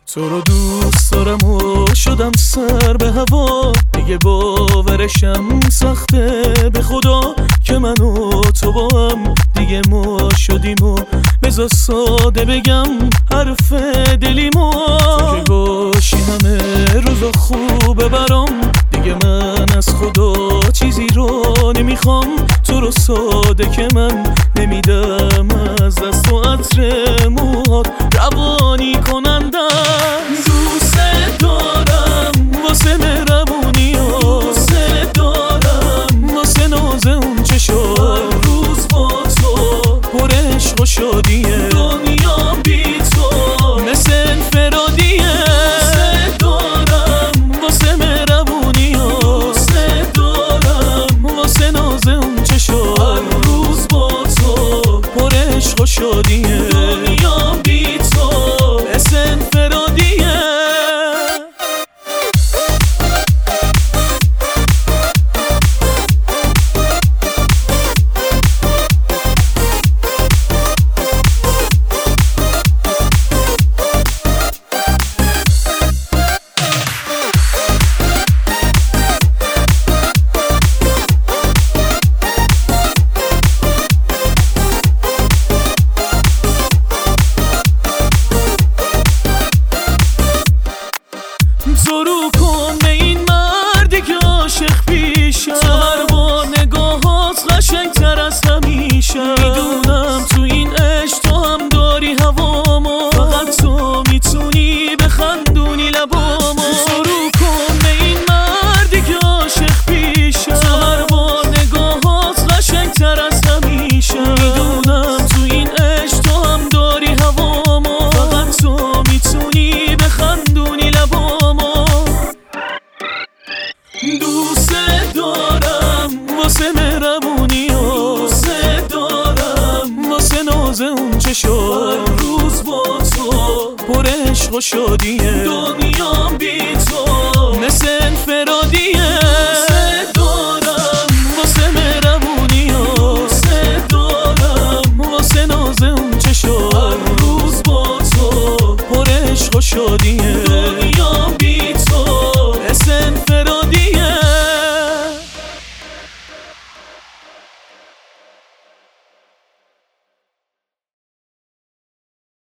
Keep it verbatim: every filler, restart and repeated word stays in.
تو رو دوست دارم و شدم سر به هوا، دیگه باورشم سخته به خدا که من و تو با هم دیگه ما شدیم و بذار ساده بگم حرف دلیمو. تو که باشی همه روزا خوبه برام، دیگه من از خدا چیزی رو نمیخوام. تو رو ساده که من نمیدم از دست و عطر موهات روانی کنندم. دوست دارم واسه مهربونی و دوست دارم واسه ناز اون چشات، روز با تو پر عشق و شادیه، دنیا بی تو مثل انفرادیه. دوست دارم واسه مهربونی و دوست دارم واسه ناز اون چشات، روز با تو پر عشق و شادیه، دنیا بی تو مثل انفرادیه. زرو کن به این مردی که عاشق پیشم، تو هر بار نگاهات قشنگ‌تر از همیشه. میدونم تو این عشق تو هم داری هوامو، فقط تو میتونی بخندونی لبامو. زرو کن به این مردی که عاشق پیشم، تو هر بار نگاهات قشنگ‌تر از همیشه. میدونم تو این عشق تو هم داری هوامو، فقط تو میتونی بخندونی لبامو. دوست دارم واسه مهربونی و دوست دارم واسه ناز اون چشات، روز با تو پر عشق و شادیه، دنیا بی تو مثل انفرادیه. دوست دارم واسه مهربونی و دوست دارم واسه ناز اون چشات، روز با تو پر عشق و شادیه.